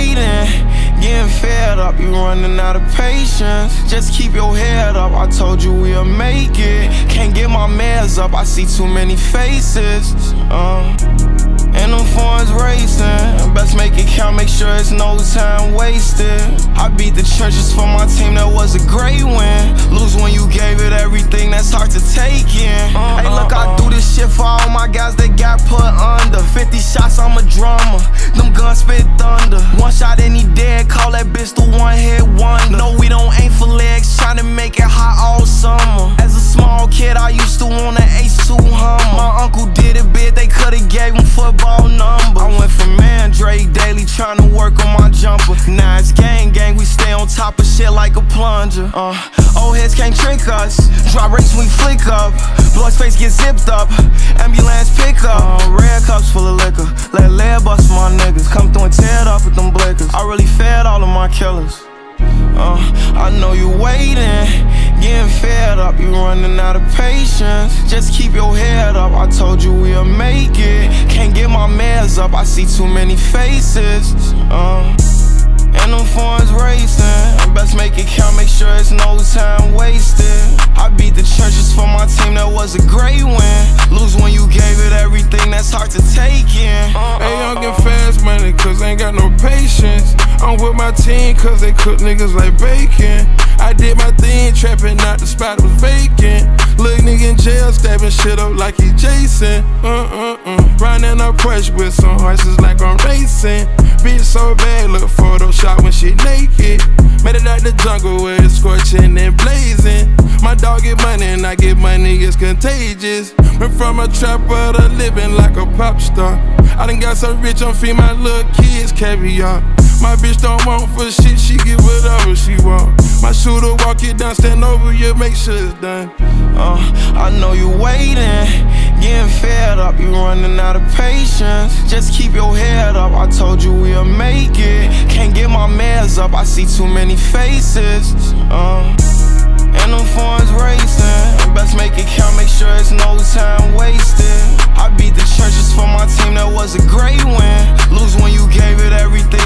waiting, getting fed up, you running out of patience. Just keep your head up, I told you we'll make it. Can't get my meds up, I see too many faces. And them phones racing, best make it count, make sure it's no time wasted. I beat the trenches for my team, that was a great win. Lose when you gave it everything, that's hard to take in. Hey look, I do this shit for all my guys that got put under. 50 shots, I'm a drummer, them guns spit thunder. One shot and he dead, call that bitch the one hit wonder. No, we don't aim for legs, tryna make it hot all summer. As a small kid, I used to want an H2 Hummer. My uncle did it big, they could've gave him football numbers. I went from Mandrake Daily, tryna work on my jumper. Now it's gang, we stay on top of shit like a plunger. Old heads can't trick us, drop rates when we flick up. Blood's face get zipped up, ambulance pick up. Red cups full of liquor, let lead bust my niggas. Come through and tear it up with them blickers. I really fed all of my killers. I know you waiting, getting fed up, you running out of patience. Just keep your head up, I told you we'll make it. Can't get my meds up, I see too many faces. And them phones racing, best make it count, make sure it's no time wasted. I beat the trenches for my team, that was a great win. Lose when you gave it everything, that's hard to take in. Hey, I'm getting fast money cause I ain't got no patience. I'm with my team cause they cook niggas like bacon. I did my thing, trapping out the spot was vacant. Little nigga in jail, stabbing shit up like he Jason. Riding up push with some horses like I'm racing. Bitch so bad, look Photoshop when she naked. Made it out the jungle where it's scorching and blazing. My dog get money and I get money, it's contagious. Went from a trapper to living like a pop star. I done got so rich, I'm feeding my little kids caviar. My bitch don't want for shit, she get whatever she want. My shooter walk it down, stand over you, make sure it's done. I know you waiting, getting fed up, you running out of patience. Just keep your head up, I told you we'll make it. Can't get my meds up, I see too many faces. And them phones racing, best make it count, make sure it's no time wasted. I beat the trenches for my team, that was a great win. Lose when you gave it everything,